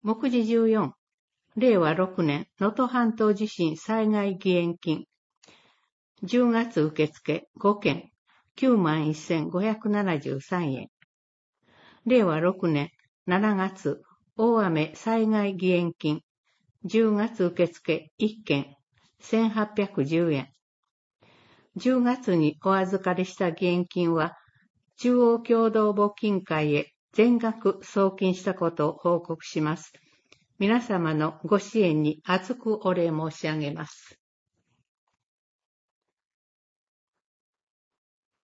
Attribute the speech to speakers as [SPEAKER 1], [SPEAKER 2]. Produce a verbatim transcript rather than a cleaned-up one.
[SPEAKER 1] 目次じゅうよん、れいわろくねん能登半島地震災害義援金。じゅうがつ受付ごけん、きゅうまんせんごひゃくななじゅうさんえん。れいわろくねんしちがつ大雨災害義援金。じゅうがつ受付いっけん、せんはっぴゃくじゅうえん。じゅうがつにお預かりした義援金は、中央共同募金会へ全額送金したことを報告します。皆様のご支援に厚くお礼申し上げます。